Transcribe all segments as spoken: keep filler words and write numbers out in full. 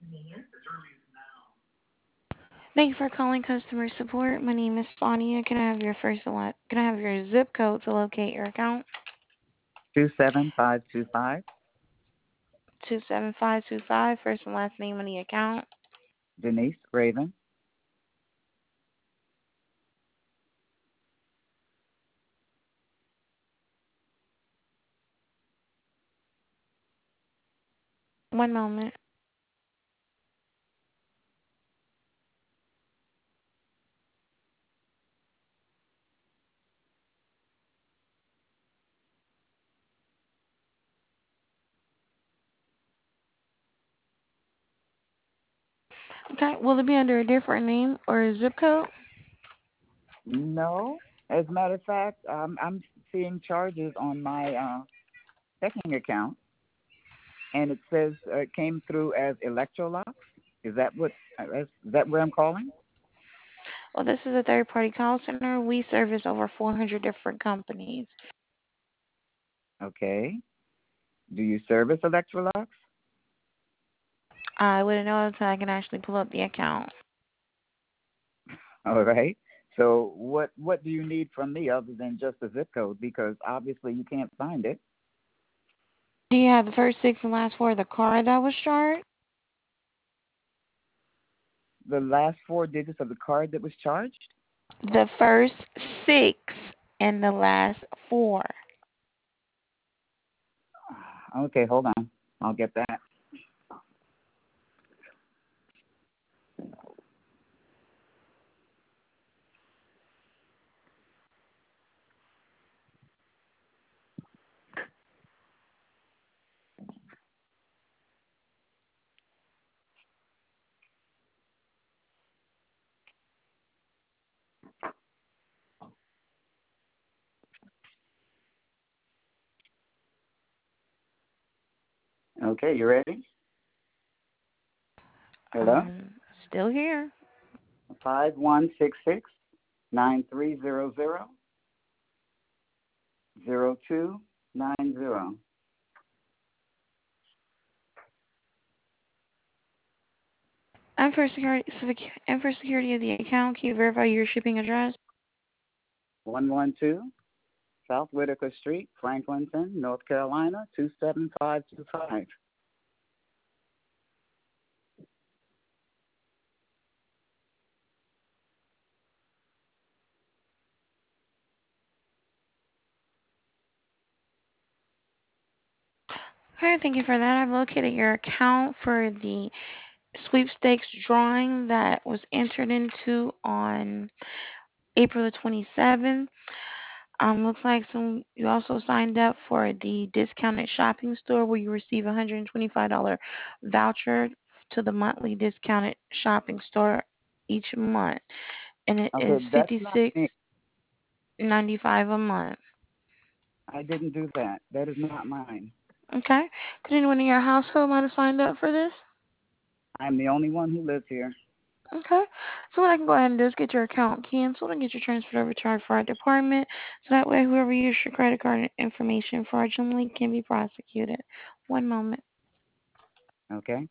Thank you for calling customer support. My name is Sonia. Can I have your first and can I have your zip code to locate your account? two seven five two five. Two seven five two five. First and last name on the account. Denise Raven. One moment. Okay. Will it be under a different name or a zip code? No, as a matter of fact, um, I'm seeing charges on my uh, checking account, and it says uh, it came through as Electrolux. Is that what? uh, Is that where I'm calling? Well, this is a third party call center. We service over four hundred different companies. Okay. Do you service Electrolux? I wouldn't know until I can actually pull up the account. All right. So what what do you need from me other than just a zip code? Because obviously you can't find it. Do you have the first six and last four of the card that was charged? The last four digits of the card that was charged. The first six and the last four. Okay, hold on. I'll get that. Okay, you ready? Hello. Um, Still here. Five one six six nine three zero zero zero two nine zero. And for security, and for security of the account, can you verify your shipping address? One one two South Whitaker Street, Franklinton, North Carolina two seven five two five. All right, thank you for that. I've located your account for the sweepstakes drawing that was entered into on April the twenty-seventh. Um, looks like some you also signed up for the discounted shopping store where you receive a one hundred twenty-five dollars voucher to the monthly discounted shopping store each month, and it Okay, is that's not fifty-six me. ninety-five a month. I didn't do that. That is not mine. Okay. Could anyone in your household might have signed up for this? I'm the only one who lives here. Okay. So what I can go ahead and do is get your account canceled and get you transferred over to our fraud department. So that way whoever used your credit card information fraudulently can be prosecuted. One moment. Okay.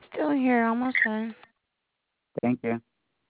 Still here, almost done. Thank you.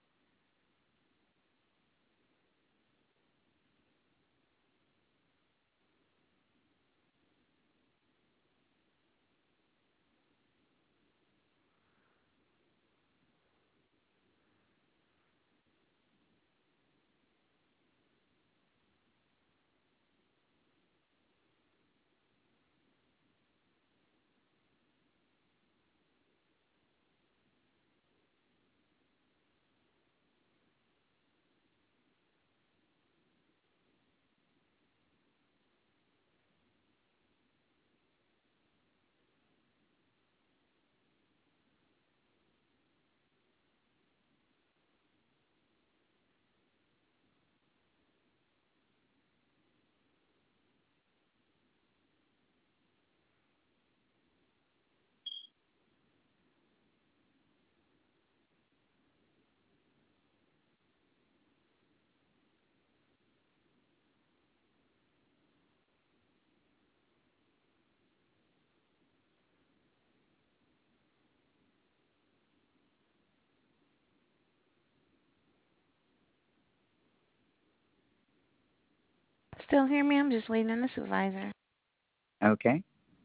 Still hear me? I'm just waiting on the supervisor. Okay.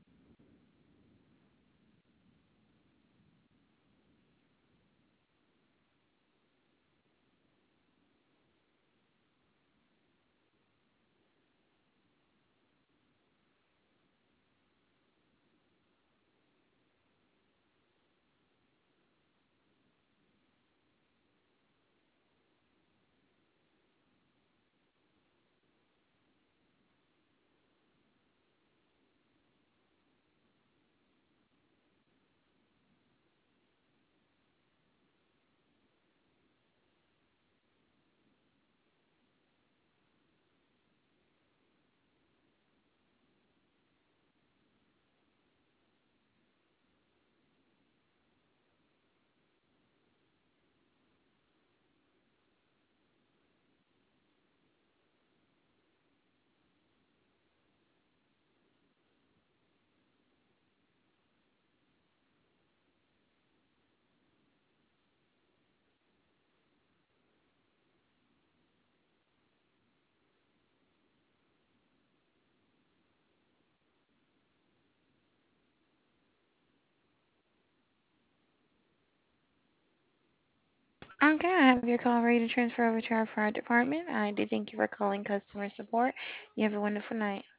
Okay, I have your call ready to transfer over to our fire department. I do thank you for calling customer support. You have a wonderful night.